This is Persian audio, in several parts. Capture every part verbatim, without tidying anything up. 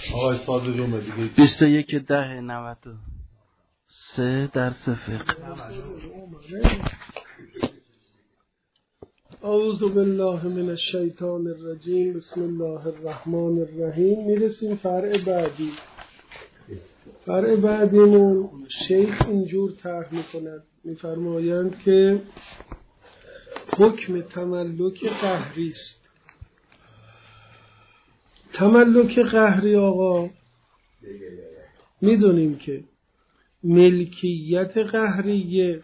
آقای صادقی اومدی بیست و یک ده نود و سه درس فقه. اعوذ بالله من الشیطان الرجیم. بسم الله الرحمن الرحیم. میرسیم فرع بعدی. فرع بعدیمون شیخ اینجور طرح میکند، میفرمایند که حکم تملک قهری است. تملک قهری آقا میدونیم که ملکیت قهریه،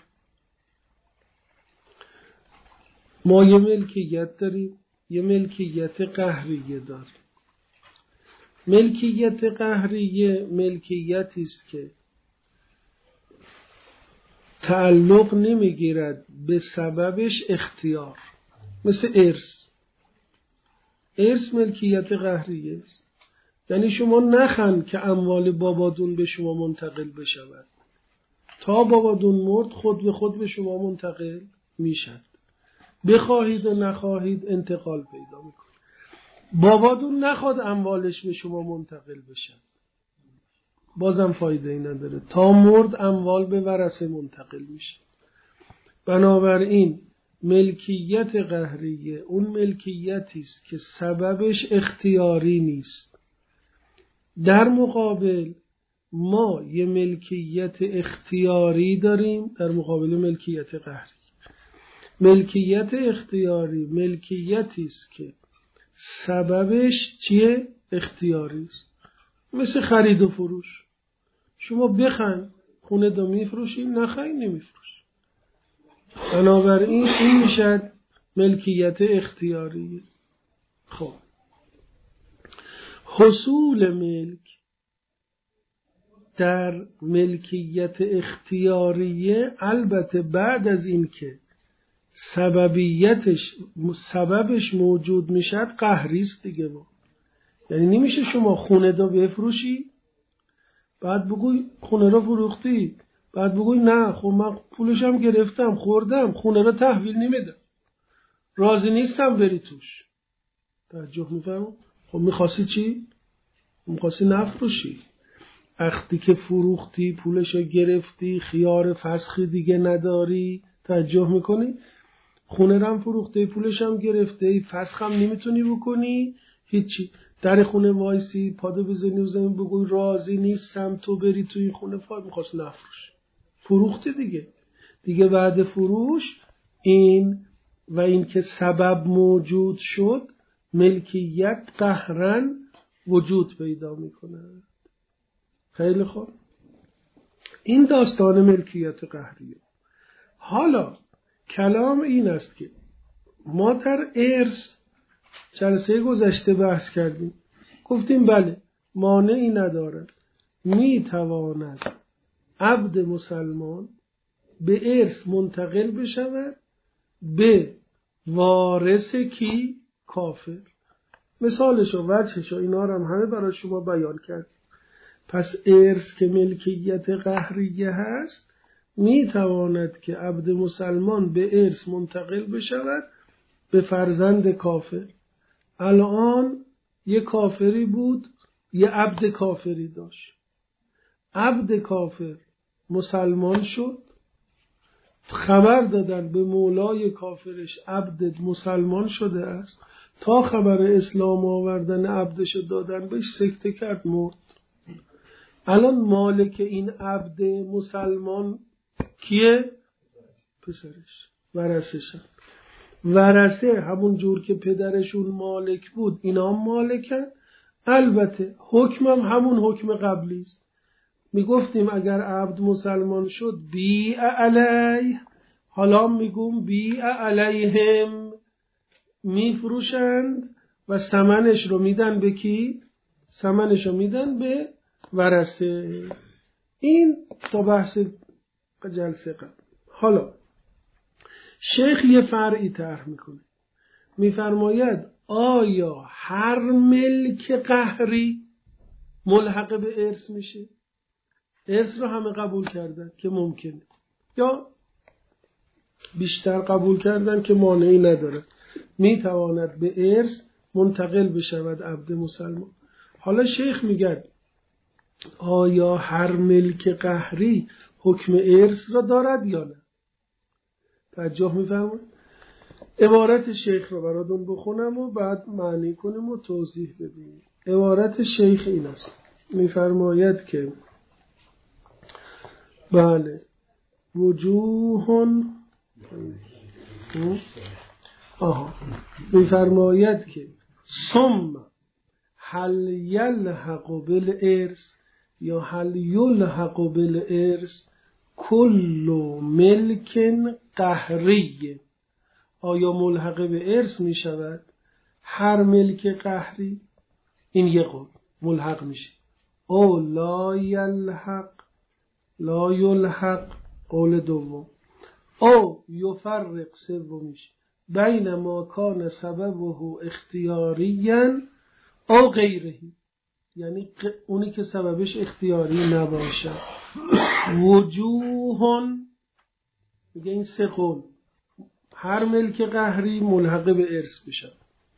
ما یه ملکیت داریم، یه ملکیت قهریه داریم. ملکیت قهریه ملکیتی است که تعلق نمیگیرد به سببش اختیار، مثل ارث. ارث ملکیت قهریه است، یعنی شما نخند که اموال بابادون به شما منتقل بشود، تا بابادون مرد خود به خود به شما منتقل میشد، بخواهید و نخواهید انتقال پیدا میکنه. بابادون نخواد اموالش به شما منتقل بشن، بازم فایده ای نداره، تا مرد اموال به ورثه منتقل میشه. بنابراین ملکیت قهریه اون ملکیتی است که سببش اختیاری نیست. در مقابل ما یه ملکیت اختیاری داریم در مقابل ملکیت قهری. ملکیت اختیاری ملکیتی است که سببش چیه؟ اختیاری است. مثل خرید و فروش. شما بخن خونه دو میفروشی، نخوای نمیفروشی. بنابراین این میشد ملکیت اختیاریه. خب حصول ملک در ملکیت اختیاریه البته بعد از این که سببیتش سببش موجود میشد قهری است دیگه. با یعنی نمیشه شما خونه دو بفروشی بعد بگوی خونه را فروختی، بعد بگوی نه خب من پولشم گرفتم خوردم خونه را تحویل نمیدم، راضی نیستم بری توش. توجه میفرمون؟ خب میخواستی چی؟ میخواستی نفروشی. وقتی که فروختی پولشو گرفتی خیار فسخی دیگه نداری. توجه میکنی؟ خونه رم فروخته پولشم گرفته فسخم نمیتونی بکنی، هیچی. در خونه وایسی پادو بزنی و زمین بگوی راضی نیستم تو بری تو این خونه، فاید میخواست نفروش، فروختی دیگه. دیگه بعد فروش این و این که سبب موجود شد ملکیت قهرن وجود پیدا میکنه. خیلی خوب، این داستان ملکیت قهریه. حالا کلام این است که ما در ارث جلسه گذشته بحث کردیم، گفتیم بله مانعی ندارد، می تواند عبد مسلمان به ارث منتقل بشود به وارث کی؟ کافر. مثالشو وجهشو اینا رو هم همه برای شما بیان کردیم. پس ارث که ملکیت قهریه هست می تواند که عبد مسلمان به ارث منتقل بشود به فرزند کافر. الان یه کافری بود، یه عبد کافری داشت. عبد کافر مسلمان شد، خبر دادن به مولای کافرش عبد مسلمان شده است. تا خبر اسلام آوردن عبدش دادن بهش سکته کرد، مرد. الان مالک این عبد مسلمان کیه؟ پسرش، ورثه‌ش. ورثه همون جور که پدرشون مالک بود اینا هم مالکن. البته حکمم همون حکم قبلی است. میگفتیم اگر عبد مسلمان شد بیع علیه، حالا میگم بیع علیهم، میفروشند و ثمنش رو میدن به کی؟ ثمنش رو میدن به ورثه. این تا بحث جلسه قبل. حالا شیخ یه فرعی طرح میکنه، میفرماید آیا هر ملک قهری ملحق به ارث میشه؟ ارث رو همه قبول کردن که ممکنه، یا بیشتر قبول کردن که مانعی نداره، میتواند به ارث منتقل بشود عبد مسلمان. حالا شیخ میگن آیا هر ملک قهری حکم ارث را دارد یا نه؟ توجه میفرمایید؟ عبارت شیخ رو براتون بخونم و بعد معنی کنیم و توضیح بدیم. عبارت شیخ این است، میفرماید که بله وجوهن آها میفرماید که ثم هل یلحق بالارث یا هل یلحق بالارث کل ملک قهری، آیا ملحق به ارث می شود هر ملک قهری؟ این یه قول ملحق میشه. او لا یلحق لا یلحق قول دوم. او یفرق سومیش بین ما کان سببه اختیاریا او غیرهی، یعنی اونی که سببش اختیاری نباشد. وجوهن میگه این سه قول هر ملک قهری ملحق به ارث بشه.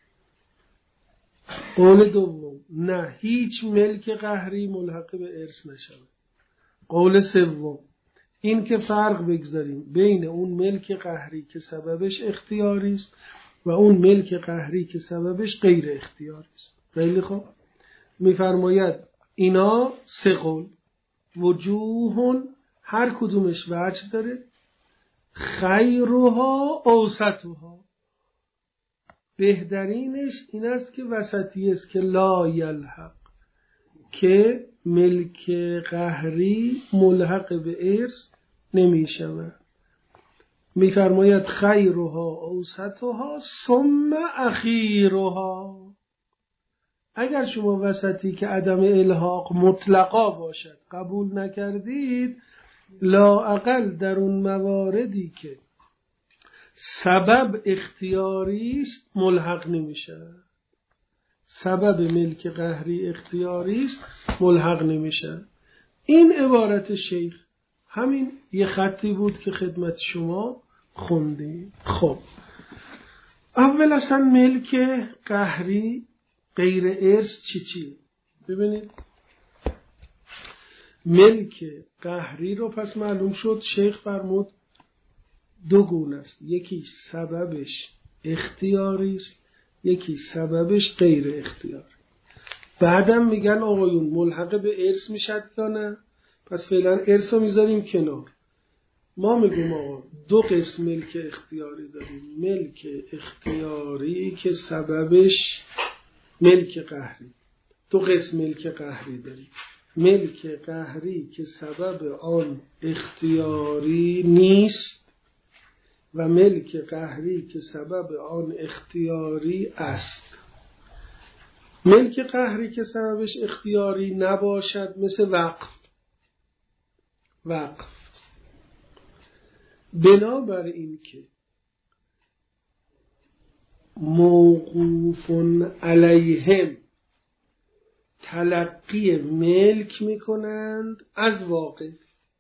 قول دوم نه هیچ ملک قهری ملحق به ارث نشود. قول سوم این که فرق بگذاریم بین اون ملک قهری که سببش اختیاری است و اون ملک قهری که سببش غیر اختیاری است. خیلی خوب، میفرماید اینا سه قول وجوهن هر کدومش وجه داره، خیرها اوسطها، بهترینش این است که وسطی است که لا یلحق، که ملک قهری ملحق به ارث نمی شود. میفرماید خیرها اوسطها ثم اخیرها. اگر شما وسطی که عدم الحاق مطلقا باشد قبول نکردید، لااقل در اون مواردی که سبب اختیاری است ملحق نمیشه. سبب ملک قهری اختیاری است ملحق نمیشه. این عبارت شیخ همین یه خطی بود که خدمت شما خوندیم. خب اول اصلا ملک قهری غیر ارث چی چیه؟ ببینید ملک قهری رو پس معلوم شد شیخ فرمود دو گونه است، یکی سببش اختیاری است، یکی سببش غیر اختیاری. بعدم میگن آقایون ملحق به ارث میشد یا نه؟ پس فعلا ارث رو میذاریم کنار. ما میگیم آقا دو قسم ملک اختیاری داریم، ملک اختیاری که سببش ملک قهری. دو قسم ملک قهری داریم، ملک قهری که سبب آن اختیاری نیست و ملک قهری که سبب آن اختیاری است. ملک قهری که سببش اختیاری نباشد مثل وقف. وقف بنابر این که موقوف علیهم تلقی ملک میکنند از واقع.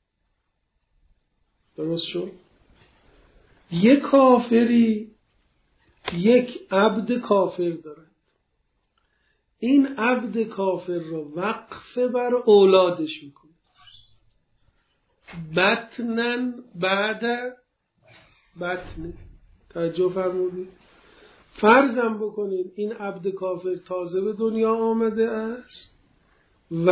درست شد؟ یک کافری یک عبد کافر دارد، این عبد کافر رو وقف بر اولادش میکنه بطنن بعد بطن. توجه فرمودید؟ فرضم بکنید این عبد کافر تازه به دنیا آمده است و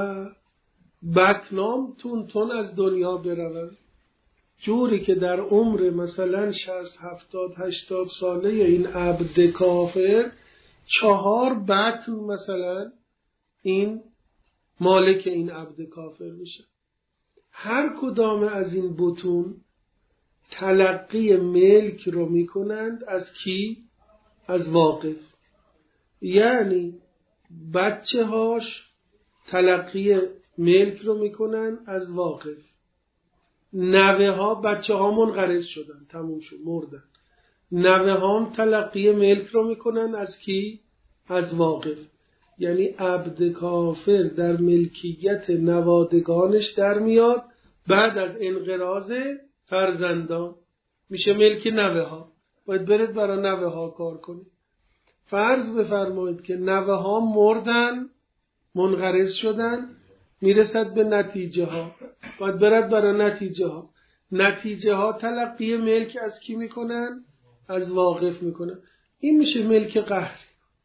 بطنام تون تون از دنیا برود، جوری که در عمر مثلا شصت هفتاد هشتاد ساله این عبد کافر چهار بطن مثلا این مالک این عبد کافر میشه. هر کدام از این بطون تلقی ملک رو میکنند از کی؟ از واقف. یعنی بچه هاش تلقی ملک رو میکنن از واقف، نوه ها بچه ها منقرض شدن تموم شد مردن، نوه ها تلقی ملک رو میکنن از کی؟ از واقف. یعنی عبد کافر در ملکیت نوادگانش در میاد بعد از انقراض فرزندان میشه ملک نوه ها. باید برید برای نوه ها کار کنید. فرض بفرمایید که نوه ها مردن منقرض شدن، میرسد به نتیجه ها، باید برد برای نتیجه ها. نتیجه ها تلقی ملک از کی میکنن؟ از واقف میکنن. این میشه ملک قهری.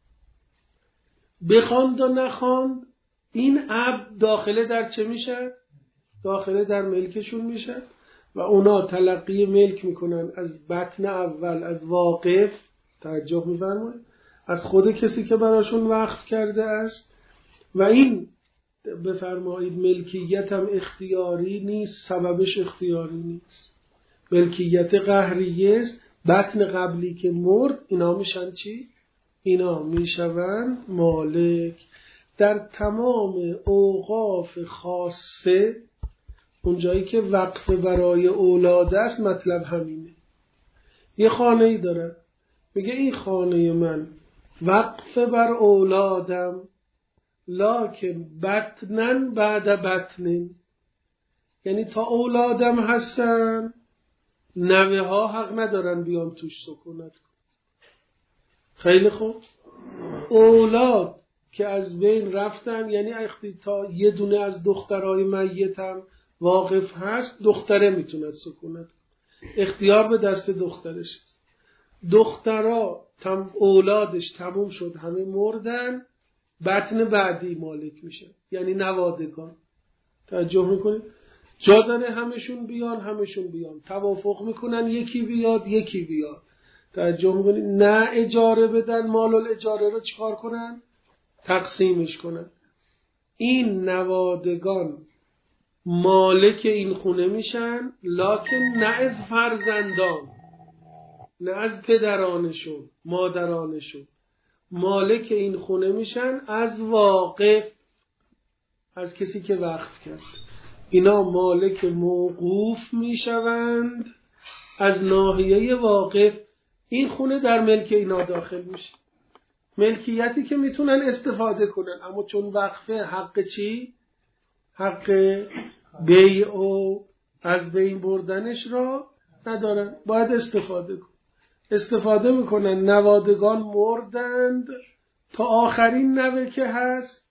بخواند و نخواند این عبد داخله در چه میشه؟ داخله در ملکشون میشه و اونا تلقی ملک میکنن از بطن اول، از واقف. توجه میفرمایید، از خود کسی که براشون وقف کرده است. و این بفرمایید ملکیت هم اختیاری نیست، سببش اختیاری نیست، ملکیت قهریه است. بطن قبلی که مرد اینا میشن چی؟ اینا میشون مالک. در تمام اوقاف خاصه، اونجایی که وقف برای اولاد است، مطلب همینه. یه خانه ای داره، میگه این خانه من وقف بر اولادم، لکن بطنن بعد بطنن، یعنی تا اولادم هستن نوه ها حق ندارن بیان توش سکونت کن. خیلی خوب، اولاد که از بین رفتن، یعنی اختی تا یه دونه از دخترای میتم واقف هست، دختره میتوند سکونت کن، اختیار به دست دخترش است. دخترا تم اولادش تموم شد، همه مردن، بطن بعدی مالک میشه، یعنی نوادگان. توجه میکنید؟ جا داره همشون بیان، همشون بیان، توافق میکنن یکی بیاد یکی بیاد. توجه میکنید؟ نه اجاره بدن، مال الاجاره رو چکار کنن؟ تقسیمش کنن. این نوادگان مالک این خونه میشن، لکن نه از فرزندان، نه از پدرانشون، مادرانشون. مالک این خونه میشن از واقف، از کسی که وقف کرد. اینا مالک موقوف میشوند از ناحیه واقف. این خونه در ملک اینا داخل میشه، ملکیتی که میتونن استفاده کنن، اما چون وقفه، حق چی؟ حق بیع و از بین بردنش را ندارن، باید استفاده کن. استفاده میکنن، نوادگان مردند، تا آخرین نوه که هست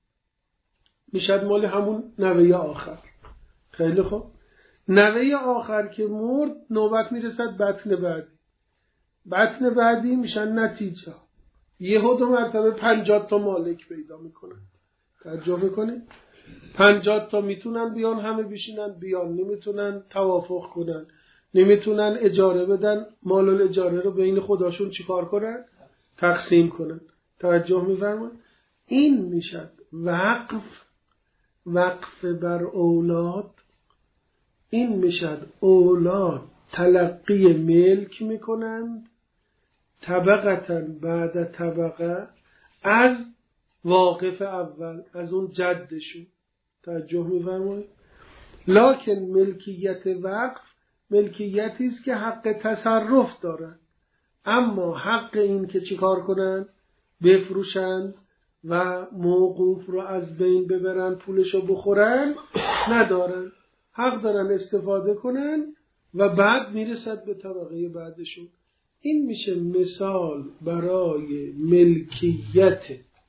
میشد مال همون نوه آخر. خیلی خوب، نوه آخر که مرد نوبت میرسد بطن بعدی، بطن بعدی میشن نتیجه. یهو دو مرتبه پنجاه تا مالک پیدا میکنن. توجه میکنید؟ پنجاه تا میتونن بیان همه بشینن، بیان نمیتونن توافق کنن، نمیتونن اجاره بدن، مال الاجاره رو بین خودشون چیکار کنن؟ تقسیم کنن. توجه میفرمایید؟ این میشد وقف، وقف بر اولاد. این میشد اولاد تلقی ملک میکنند طبقتاً بعد طبقه از واقف اول، از اون جدشون. توجه میفرمایید؟ لکن ملکیت وقف ملکیتی است که حق تصرف دارن، اما حق این که چیکار کنن؟ بفروشند و موقوف رو از بین ببرن، پولشو بخورن، ندارن. حق دارن استفاده کنن و بعد میرسد به طبقه بعدشون. این میشه مثال برای ملکیت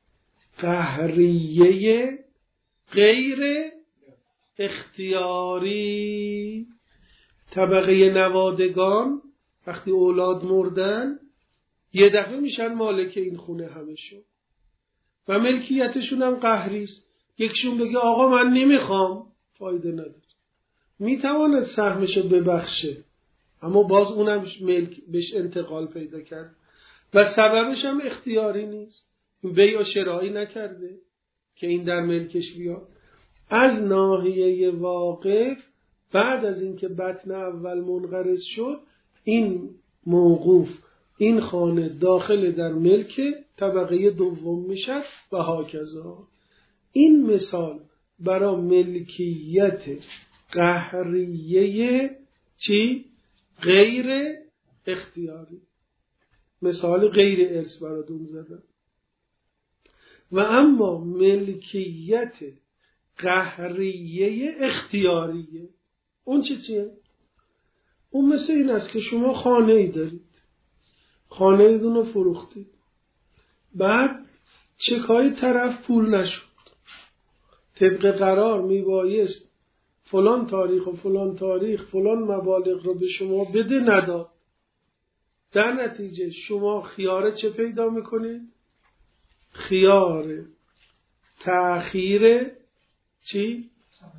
قهریه غیر اختیاری. طبقه نوادگان وقتی اولاد مردن یه دفعه میشن مالک این خونه همشون و ملکیتشون هم قهری است. یکشون بگه آقا من نمیخوام، فایده نداره، میتواند سهمشو ببخشه، اما باز اونم ملک بهش انتقال پیدا کرد و سببش هم اختیاری نیست، بیع و شرایی نکرده که این در ملکش بیاد. از ناحیه واقف بعد از اینکه بطن اول منقرض شد، این موقوف، این خانه داخل در ملک طبقه دوم میشد و هاکذا. این مثال برای ملکیت قهریه چی؟ غیر اختیاری. مثال غیر ارث براتون زدم. و اما ملکیت قهریه اختیاریه، اون چی چیه؟ اون مثل این است که شما خانه ای دارید، خانه ایدون رو فروختید، بعد چکای طرف پول نشد، طبق قرار میبایست فلان تاریخ و فلان تاریخ فلان مبالغ رو به شما بده، نداد. در نتیجه شما خیار چه پیدا میکنید؟ خیار تأخیر چی؟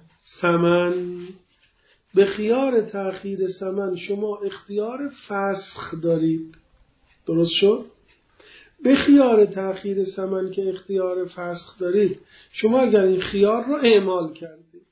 ثمن. به خیار تأخیر ثمن شما اختیار فسخ دارید. درست شد؟ به خیار تأخیر ثمن که اختیار فسخ دارید، شما اگر این خیار رو اعمال کردید،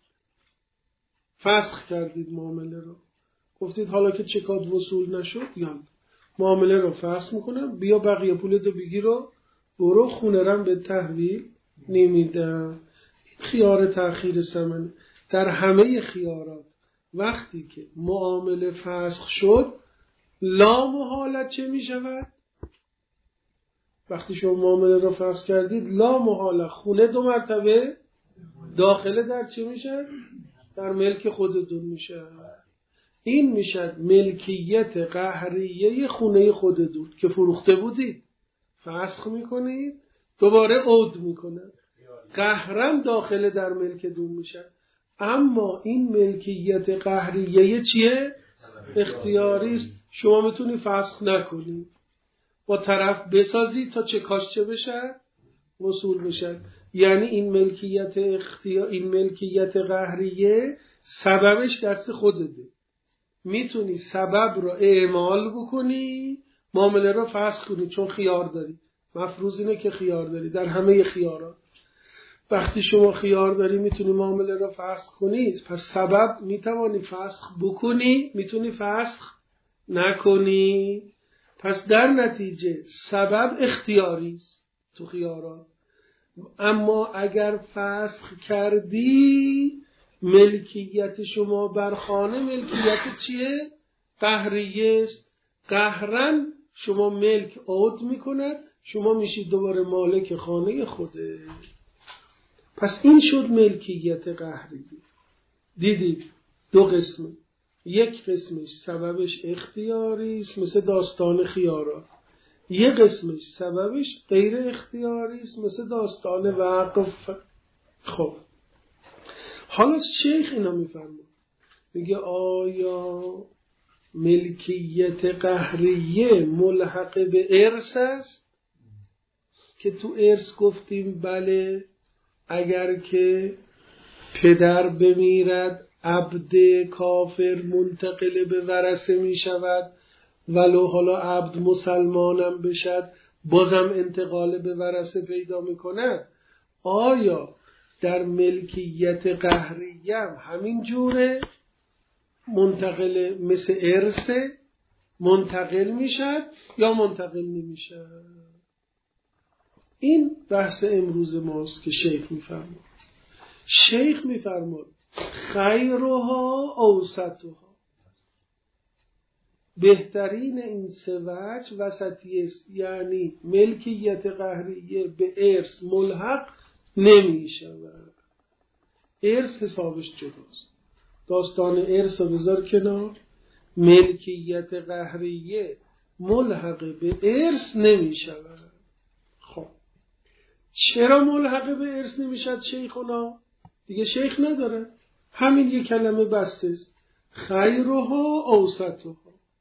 فسخ کردید معامله رو، گفتید حالا که چکات وصول نشد یا معامله رو فسخ میکنم، بیا بقیه پولتو بگیر و برو، خونه رم به تحویل نمیدم. خیار تأخیر ثمن. در همه خیارات وقتی که معامله فسخ شد، لا محالت چه می شود؟ وقتی شما معامله رو فسخ کردید، لا محالت خونه دو مرتبه داخله در چه میشه؟ در ملک خودتون میشه. این میشه ملکیت قهریه خونه خودتون که فروخته بودید، فسخ میکنید، دوباره عود میکنه، قهرم داخل در ملکتون میشه. اما این ملکیت قهریه چیه؟ اختیاری است. شما میتونی فسخ نکنید، با طرف بسازید تا چه کاش چه بشه؟ وصول بشه. یعنی این ملکیت اختیار، این ملکیت قهریه سببش دست خودته. میتونی سبب رو اعمال بکنی، معامله رو فسخ کنی، چون خیار داری. مفروض اینه که خیار داری در همه خیارات. وقتی شما خیار داری میتونی معامله رو فسخ کنی، پس سبب میتوانی فسخ بکنی، میتونی فسخ نکنی. پس در نتیجه سبب اختیاری است تو خیارات. اما اگر فسخ کردی، ملکیت شما بر خانه ملکیت چیه؟ قهریه است. قهرن شما ملک عود میکند، شما میشید دوباره مالک خانه خوده. پس این شد ملکیت قهریه. دیدید دو قسمه. یک قسمش سببش اختیاری است، مثل داستان خیارات. یک قسمش سببش غیر اختیاری است، مثل داستان وقف. خب حالا شیخ اینا میفرماد، میگه آیا ملکیت قهریه ملحق به ارث است؟ که تو ارث گفتیم بله، اگر که پدر بمیرد عبد کافر منتقل به ورثه می شود، ولو حالا عبد مسلمانم بشد بازم انتقال به ورثه پیدا می کند. آیا در ملکیت قهریه هم همین جوره منتقل مثل ارثه منتقل می شد یا منتقل نمی شد؟ این بحث امروز ماست که شیخ می فرمود. شیخ می فرمود خیرها اوسطها، بهترین این سه وجه وسطی است. یعنی ملکیت قهریه به ارث ملحق نمی شود. ارث حسابش جداست. داستان ارث رو بذار کنار. ملکیت قهریه ملحق به ارث نمی شود. خب چرا ملحق به ارث نمی شود شیخونا؟ دیگه شیخ نداره، همین یک کلمه بسته است. خیرها اوسطها،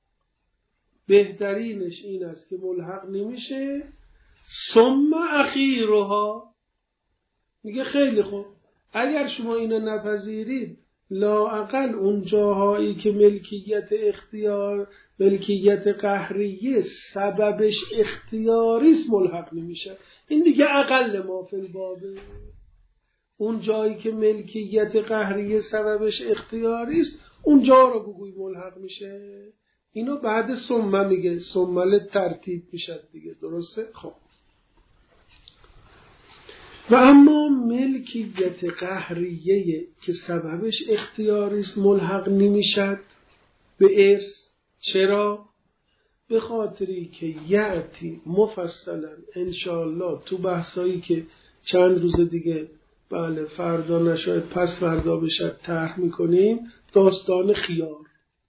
بهترینش این است که ملحق نمیشه. ثم اخیرها، میگه خیلی خوب، اگر شما اینو نپذیرید، لااقل اون جاهایی که ملکیت اختیار ملکیت قهریه سببش اختیاریست ملحق نمیشه. این دیگه اقل ما فی البابه. اون جایی که ملکیت قهریه سببش اختیاریست اون جا رو بگوی ملحق میشه. اینو بعد ثم میگه، ثم ترتیب میشه دیگه. درسته؟ خب و اما ملکیت قهریه که سببش اختیاریست ملحق نمیشد به ارث. چرا؟ به خاطری که یعتی مفصلا انشاءالله تو بحثایی که چند روز دیگه بله فردا نشاید پس فردا بشه طرح میکنیم، داستان خیار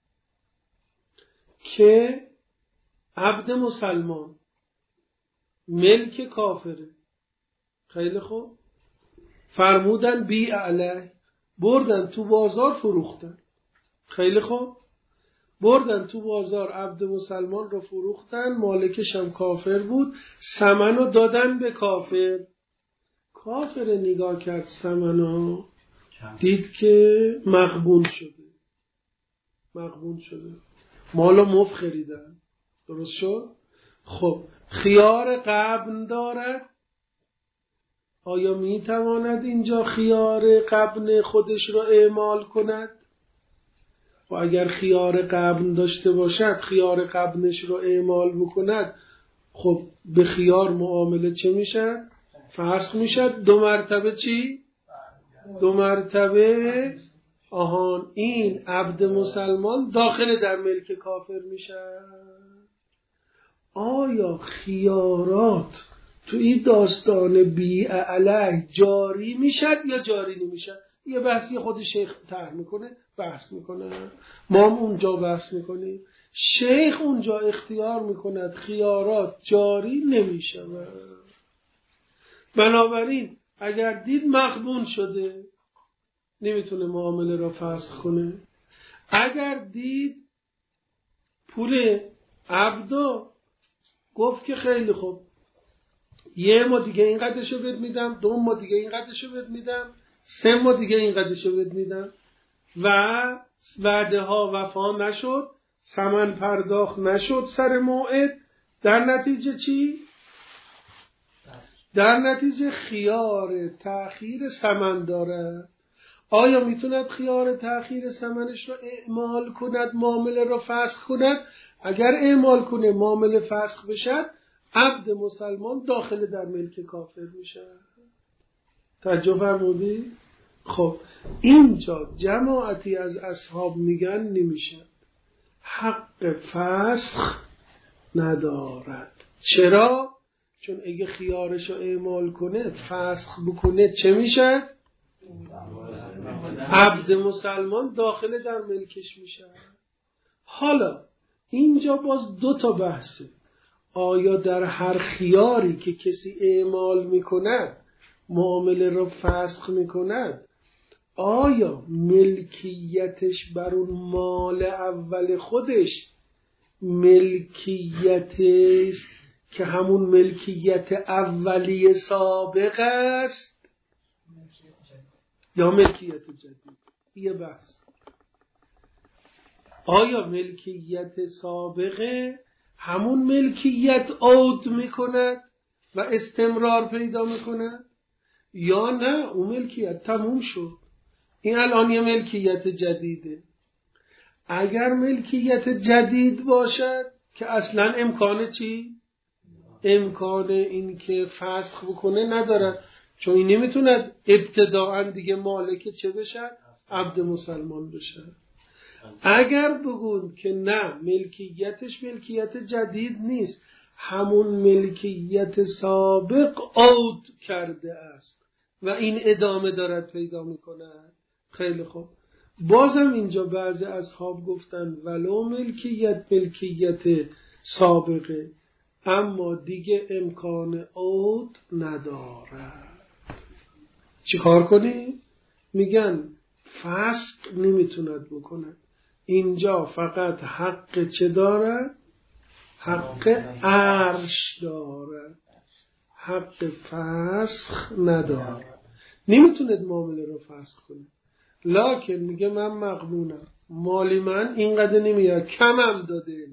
که عبد مسلمان ملک کافره. خیلی خوب، فرمودن بی علیه، بردن تو بازار فروختن. خیلی خوب، بردن تو بازار عبد مسلمان رو فروختن، مالکش هم کافر بود، ثمنو دادن به کافر. کافر نگاه کرد ثمنو، دید که مغبون شده، مغبون شده، مالو مفت خریدن. درست شد؟ خب خیار غبن دارد؟ آیا می تواند اینجا خیار غبن خودش را اعمال کند؟ و اگر خیار غبن داشته باشد، خیار غبنش را اعمال بکند، خب به خیار معامله چه میشد؟ فسخ میشد. دو مرتبه چی؟ دو مرتبه آهان این عبد مسلمان داخل در ملک کافر میشد. آیا خیارات تو این داستان بیع علیه جاری میشد یا جاری نمیشد؟ یه بحثی خود شیخ طرح میکنه، بحث میکنه، ما هم اونجا بحث میکنیم. شیخ اونجا اختیار میکند خیارات جاری نمیشه. بنابراین اگر دید مغبون شده نمیتونه معامله را فسخ کنه. اگر دید پول عبدو گفت که خیلی خوب یه ما دیگه این قدرشو بهت میدم، دو ما دیگه این قدرشو بهت میدم، سه ما دیگه این قدرشو بهت میدم و وعده ها وفا نشد، ثمن پرداخت نشد سر موعد، در نتیجه چی؟ در نتیجه خیار تأخیر ثمن داره. آیا میتوند خیار تأخیر ثمنش را اعمال کند، معامله را فسخ کند؟ اگر اعمال کنه معامله فسخ بشد، عبد مسلمان داخل در ملک کافر میشه. توجه فرمودی؟ خب اینجا جماعتی از اصحاب میگن نمیشه، حق فسخ ندارد. چرا؟ چون اگه خیارش رو اعمال کنه، فسخ بکنه، چه میشه؟ عبد مسلمان داخل در ملکش میشه. حالا اینجا باز دو تا بحثه. آیا در هر خیاری که کسی اعمال میکند، معامله رو فسخ میکند، آیا ملکیتش بر اون مال اول خودش ملکیت است که همون ملکیت اولیه سابق است یا ملکیت جدید؟ یه بحث. آیا ملکیت سابقه همون ملکیت عود میکند و استمرار پیدا میکند یا نه اون ملکیت تموم شد، این الان یه ملکیت جدیده؟ اگر ملکیت جدید باشد که اصلا امکان چی؟ امکان این که فسخ بکنه ندارد، چون این نمیتوند ابتداعا دیگه مالک چه بشه؟ عبد مسلمان بشه. اگر بگون که نه ملکیتش ملکیت جدید نیست، همون ملکیت سابق عود کرده است و این ادامه دارد پیدا میکنه، خیلی خوب. بازم اینجا بعضی اصحاب گفتن ولو ملکیت ملکیت سابقه، اما دیگه امکان عود ندارد. چی کار کنی؟ میگن فسق نمیتوند بکند. اینجا فقط حق چه دارد؟ حق عرش دارد، حق فسخ ندارد. نمیتوند معامله رو فسخ کنه. لکن میگه من مغبونم، مالی من اینقدر نمیاد، کمم داده،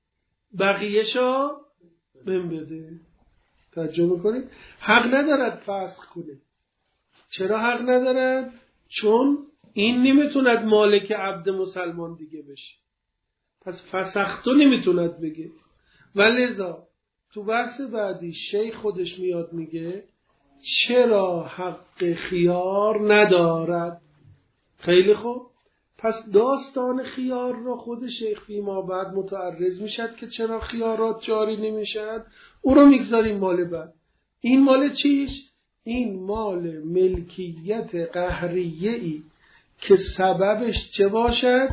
بقیه‌شو من بده. توجه میکنید؟ حق ندارد فسخ کنه. چرا حق ندارد؟ چون این نمیتوند مالک عبد مسلمان دیگه بشه، پس فسختو نمیتوند بگه. ولذا تو بحث بعدی شیخ خودش میاد میگه چرا حق خیار ندارد. خیلی خوب، پس داستان خیار را خود شیخ فیما بعد متعرض میشد که چرا خیارات جاری نمیشد. او رو میگذاریم مال بعد. این مال چیش؟ این مال ملکیت قهریه ای که سببش چه باشد؟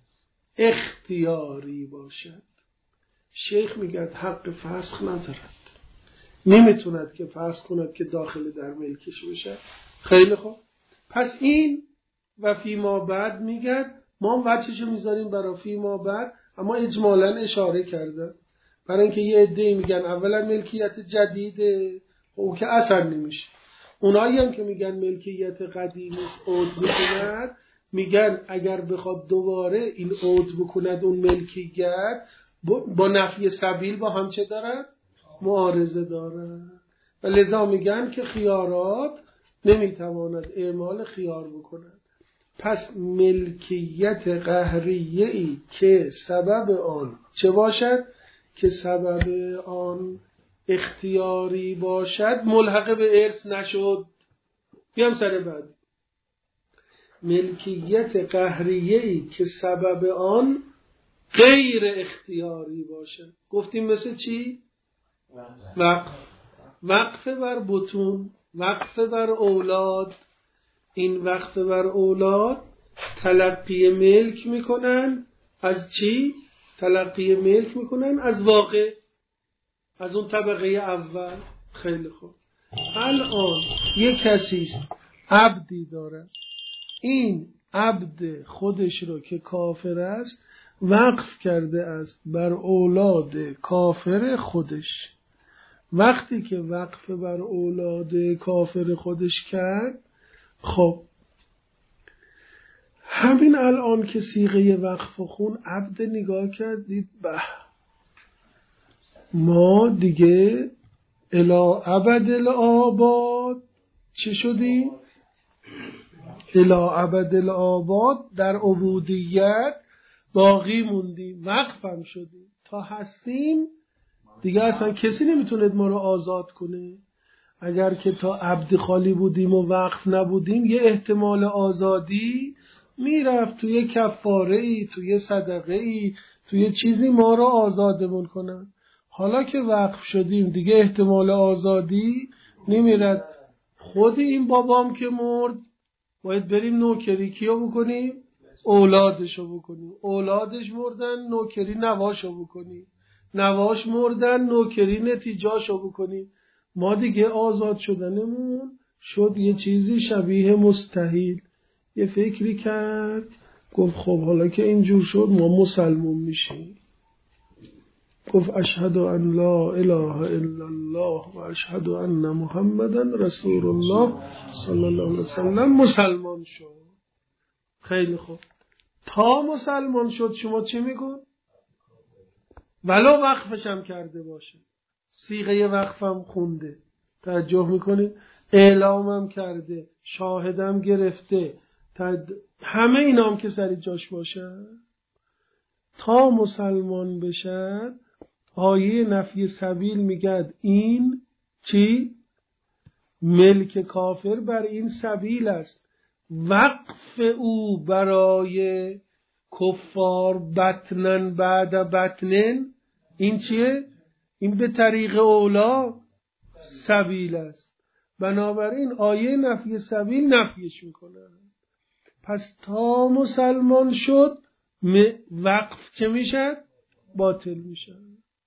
اختیاری باشد. شیخ میگه حق فسخ ندارد، نمیتوند که فسخ کند که داخل در ملکش بشه. خیلی خوب. پس این و فی ما بعد میگن، ما هم وجهشو میذاریم برای فی ما بعد، اما اجمالا اشاره کردن برای اینکه یه عده‌ای میگن اولا ملکیت جدیده، او که اثر نمیشه. اونایی هم که میگن ملکیت قدیم است عود بکند، میگن اگر بخواد دوباره این عود بکند اون ملکیت با نفی سبیل با هم چه دارن؟ معارضه دارن. و لذا میگن که خیارات نمیتواند اعمال خیار بکند. پس ملکیت قهریه ای که سبب آن چه باشد؟ که سبب آن اختیاری باشد ملحق به ارث نشد. بیام سر بعد. ملکیت قهریه ای که سبب آن غیر اختیاری باشد. گفتیم مثل چی؟ وقف. وقف بر بطون، وقف بر اولاد. این وقف بر اولاد تلقی ملک میکنن از چی؟ تلقی ملک میکنن از واقع، از اون طبقه اول. خیلی خوب. الان یک کسیست عبدی داره، این عبد خودش رو که کافر است وقف کرده است بر اولاد کافر خودش. وقتی که وقف بر اولاد کافر خودش کرد، خب همین الان که صیغه وقف خون عبد نگاه کردید، به ما دیگه الی ابد الآباد چه شدیم؟ الی ابد الآباد در عبودیت باقی موندیم، وقف هم شدیم. تا هستیم دیگه اصلا کسی نمیتونه ما رو آزاد کنه. اگر که تا عبد خالی بودیم و وقف نبودیم، یه احتمال آزادی میرفت توی کفاره ای، توی صدقه ای، توی چیزی ما رو آزادمون کنن. حالا که وقف شدیم دیگه احتمال آزادی نمیرد. خود این بابام که مرد باید بریم نوکری کیو بکنیم؟ اولادشو بکنیم. اولادش مردن نوکری نواشو بکنیم. نواش مردن نوکری نتیجاشو بکنیم. ما دیگه آزاد شدنمون شد یه چیزی شبیه مستحیل. یه فکری کرد، گفت خب حالا که اینجور شد ما مسلمون میشیم. گفت اشهد ان لا اله الا الله و اشهد ان محمدا رسول الله صلی الله علیه وسلم. مسلمان شد. خیلی خوب. تا مسلمان شد شما چی میگون؟ ولو وقفش هم کرده باشه، صیغه وقفم خونده، توجه میکنید، اعلامم کرده، شاهدم گرفته، تد... همه اینام که سر جاش باشه، تا مسلمان بشد آیه نفی سبیل میگد این چی؟ ملک کافر بر این سبیل است. وقف او برای کفار بطنن بعد بطنن این چیه؟ این به طریق اولا سبیل است. بنابراین آیه نفی سبیل نفیش میکنه. پس تا مسلمان شد وقف چه میشد؟ باطل میشد.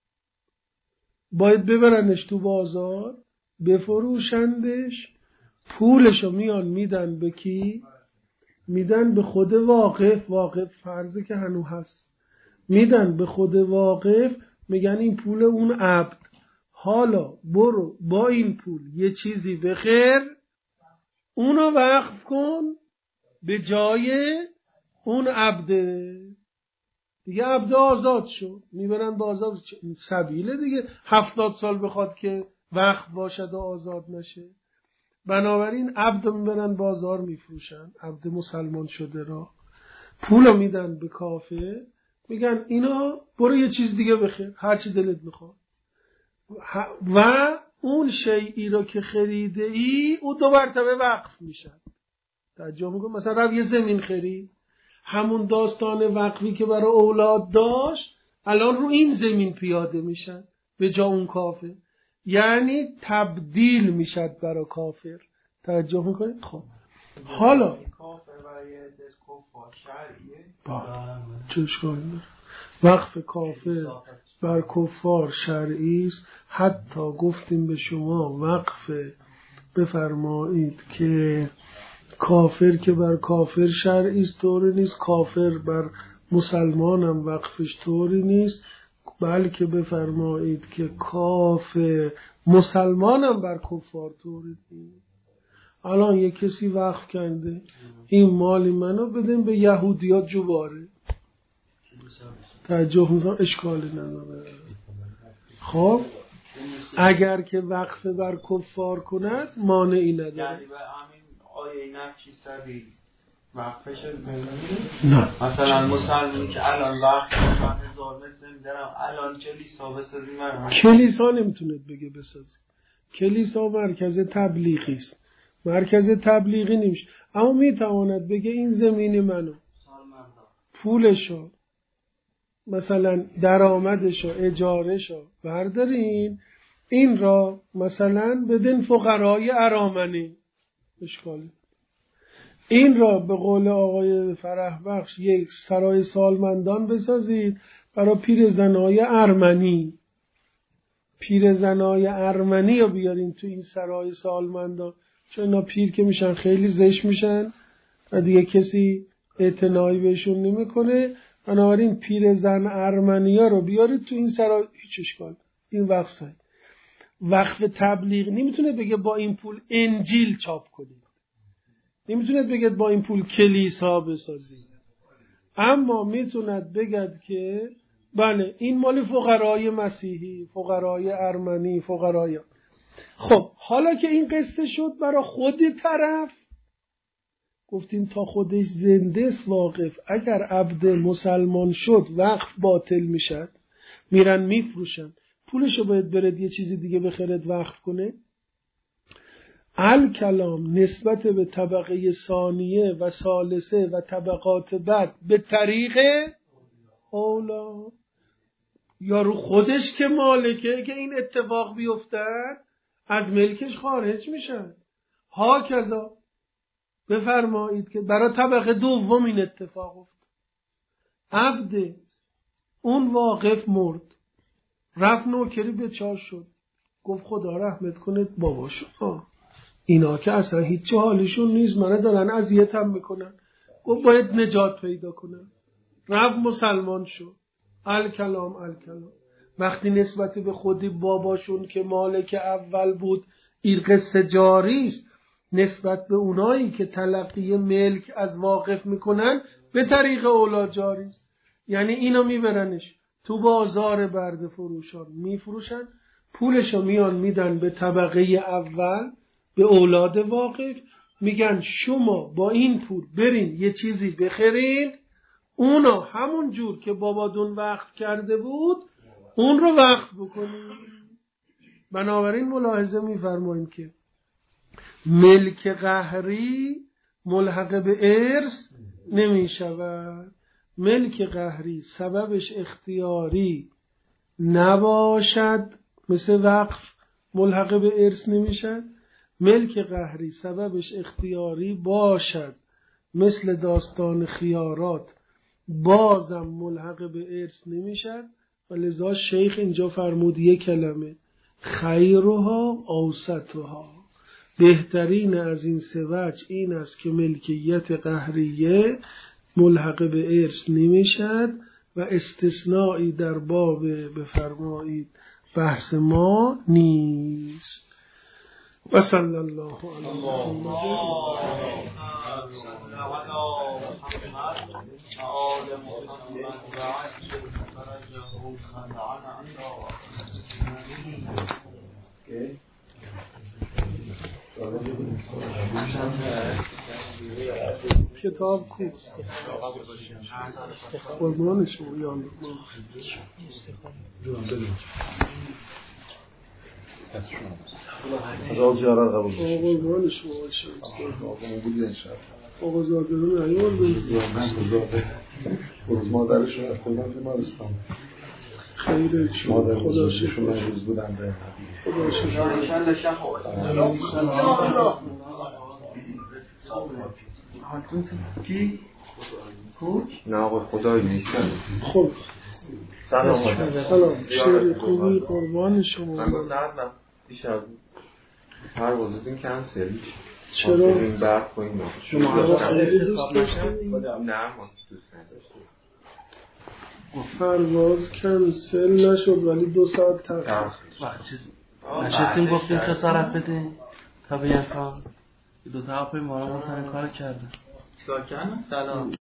باید ببرنش تو بازار، بفروشندش، پولشو میان میدن به کی؟ میدن به خود واقف. واقف فرضه که هنو هست، میدن به خود واقف، میگن این پول اون عبد، حالا برو با این پول یه چیزی بخیر، اونو وقف کن به جای اون عبده. دیگه عبد آزاد شد، میبرن بازار. سبیله دیگه، هفتاد سال بخواد که وقف باشد و آزاد نشه. بنابراین عبد رو میبرن بازار میفروشن، عبد مسلمان شده را. پولو میدن به کافر، میگن اینا برو یه چیز دیگه بخیر، هر چی دلت میخواد. و اون شیئی رو که خریده ای او دو مرتبه وقف میشن. توجه میکن، مثلا رو یه زمین خرید، همون داستان وقفی که برای اولاد داشت الان رو این زمین پیاده میشن به جا اون کافر، یعنی تبدیل میشد برای کافر. توجه میکنید؟ خب حالا کافر برای کفار شرعیه با چشکایی وقف کافر بر کفار شرعی است. حتی گفتیم به شما وقف بفرمایید که کافر که بر کافر شرعی است طوری نیست، کافر بر مسلمان هم وقفش طوری نیست، بلکه بفرمایید که کافر مسلمان هم بر کفار طوری نیست. الان یک کسی وقف کرده این مالی منو بدین به یهودیات جواره، توجه میکنم اشکالی نداره. خب اگر که وقف بر کفار کند مانعی نداره. یعنی به همین آیه نفشی سبیل وقفش نه مثلا مسلمانی که الان وقت هزار متر نمیدارم الان کلیسا بسازی من کلیسا نمیتونه بگه بسازی، کلیسا مرکز تبلیغی است، مرکز تبلیغی نمیشه، اما میتواند بگه این زمین منو، پولشو مثلا درآمدشو اجارهشو بردارین این را مثلا بدین فقرای ارامنه، اشکالی این را به قول آقای فرح بخش یک سرای سالمندان بسازید برای پیرزنای ارمنی، پیرزنای ارمنی رو بیارین تو این سرای سالمندان، چون اینا پیر که میشن خیلی زشت میشن و دیگه کسی اعتنایی بهشون نمیکنه، بنابراین پیرزن ارمنیا رو بیارید تو این سرای، هیچ اشکال. این وقت سای وقف تبلیغ نمیتونه بگه با این پول انجیل چاپ کنید، نمیتونه بگه با این پول کلیسا بسازید، اما میتوند بگد که بله این مال فقرای مسیحی، فقرای ارمنی، فقرای. خب حالا که این قصه شد برای خود طرف، گفتیم تا خودش زنده است واقف، اگر عبد مسلمان شد وقف باطل میشد، میرن میفروشن، پولشو باید برد یه چیزی دیگه بخرد وقف کنه. الکلام نسبت به طبقه ثانیه و ثالثه و طبقات بعد به طریق اولا، یارو خودش که مالکه که این اتفاق بیفتد از ملکش خارج میشن. ها کذا بفرمایید که برای طبقه دوم این اتفاق افتاد، عبد اون واقف مرد، رفت نوکری به چار شد، گفت خدا رحمت کنه باباشو، اینا که اصلا هیچ حالشون نیست، منو دارن اذیتم میکنن، گفت باید نجات پیدا کنن، رفت مسلمان شد. الکلام الکلام وقتی نسبت به خودی باباشون که مالک اول بود این قصه جاری است، نسبت به اونایی که تلقی ملک از واقف میکنن به طریق اولاد جاری است. یعنی اینو میبرنش تو بازار برده فروشان میفروشن، پولشو میان میدن به طبقه اول به اولاد واقف، میگن شما با این پول برین یه چیزی بخرین، اونا همون جور که بابادون وقف کرده بود اون رو وقف بکنین. بنابراین ملاحظه میفرماییم که ملک قهری ملحق به ارث نمی شود. ملک قهری سببش اختیاری نباشد، مثل وقف ملحق به ارث نمی شد. ملک قهری سببش اختیاری باشد، مثل داستان خیارات بازم ملحق به ارث نمی شد. و لذا شیخ اینجا فرمود یک کلمه خیرها اوسطها، بهترین از این سه وجه این است که ملکیت قهریه ملحق به ارث نمیشد و استثنایی در باب بفرمایید بحث ما نیست. و صلی الله علی محمد. کتاب کو قربانش مویان آقا زیارت قبول بشه. قربانش مویان آقا بودی انشاء آقا زادرون ایوان بود مادرشون اختیار بیمارستان خیره مادر بزرگشون مریض بودن به خدا شکر. نه آقا خدایی نیستن. خب سلام سلام شیر خوبی قربان شما. من گفتم دیشب پروازتون کنسل میشه. چرا؟ این برق با این شما آقا هم خیلی دوست داشتیم. نه ما دوست نداشتیم. پرواز کنسل نشد ولی دو ساعت تاخیر. وقت چیز نشستیم گفتیم خسارت بدیم تا به یه سال دو تا هاپای ما رو مثلا کار کرده چیکار کردن؟ سلام